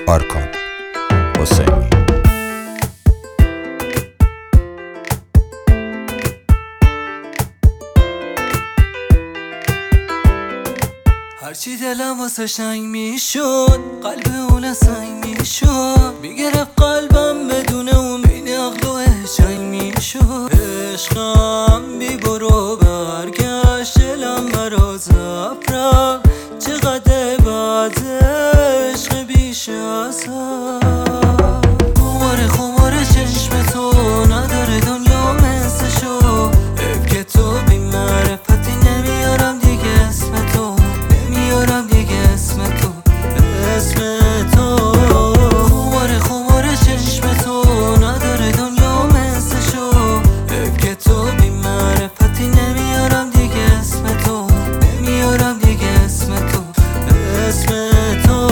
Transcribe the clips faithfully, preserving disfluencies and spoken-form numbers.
آرکان حسینی. هرچی دلم واسه شنگ میشد، قلب اون سنگ میشد، میگرفت قلبم بدون اون بین عقل و چنگ میشد. عشقم بی برو برگشت، دلم برا زب رفت، چقدر بعد عشق بیش از حد. خمار خمار چشم تو نداره دنیا مثلشو، حیف که تو بی معرفتی، نمیارم دیگه اسم تو، نمیارم دیگه اسم تو، اسم تو. خمار خمار چشم تو نداره دنیا مثلشو، حیف که تو بی معرفتی، نمیارم دیگه اسم تو، نمیارم دیگه اسم تو، اسم تو.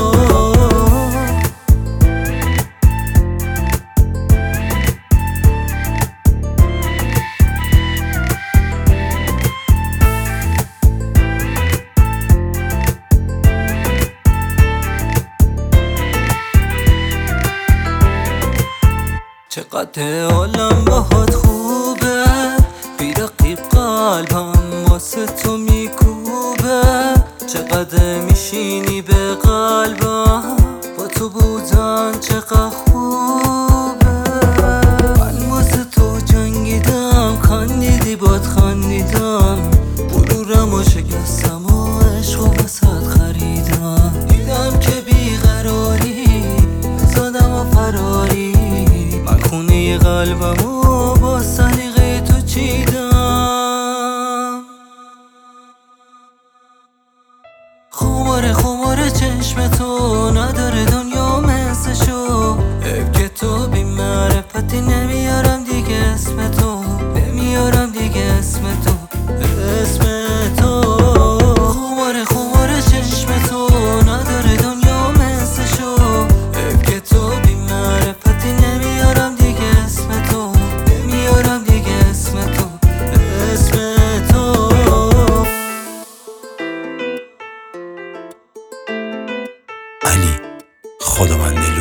چقدر عالم باهات خوبه، بی رقیب قلبم واسه تو میکوبه. چقدر میشینی به قلبم، با تو بودن چقدر خوبه. من واسه تو جنگیدم، خندیدی باد خندیدم، غرورم و شکستم و عشق و واسط خریدم. دیدم که بیقراری، زادم و فراری، من خونه قلبمو با سلیقه تو چیدم. خمار خمار چشم تو نداره دنیا مثلشو، حیف که تو بی معرفتی، نمیارم دیگه اسم تو، نمیارم دیگه اسم تو، اسم تو. خمار خمار چشم تو نداره دنیا مثلشو، حیف که تو بی معرفتی، نمیارم دیگه اسم تو، نمیارم دیگه اسم تو، اسم تو. علی خداوند